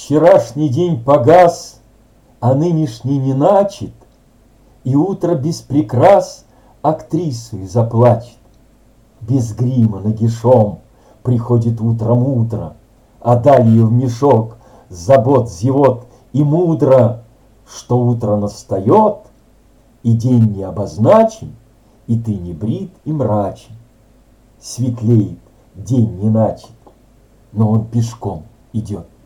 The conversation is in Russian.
Вчерашний день погас, а нынешний не начат, и утро без прикрас актрисой заплачет. Без грима нагишом приходит утром утро, а далее в мешок забот, зевот и мудро, что утро настает, и день не обозначен, и ты не брит и мрачен. Светлеет день не начат, но он пешком идет.